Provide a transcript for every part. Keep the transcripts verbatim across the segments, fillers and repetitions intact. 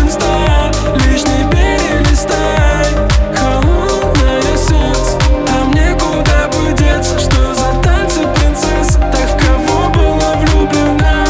в инста, лишний перелистай. Холодное сердце, а мне куда бы деться? Что за танцы, принцесса? Так в кого была влюблена?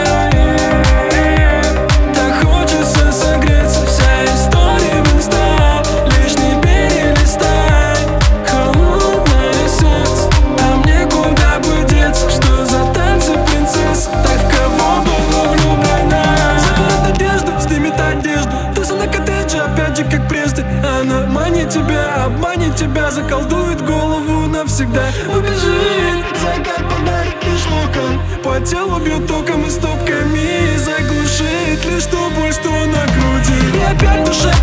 Так хочется согреться, вся история в инста, лишний перелистай. Холодное сердце, а мне куда бы деться? Что за танцы, принцесса? Так в кого была влюблена? Забрать надежду, снимет одежду, туса на коттедже, опять же как прежде. Она манит тебя, обманет тебя, заколдует голову навсегда. Убежит, закат подарит лишь локон, по телу бьет током и стопками, заглушит лишь ту боль, что на груди. И опять душа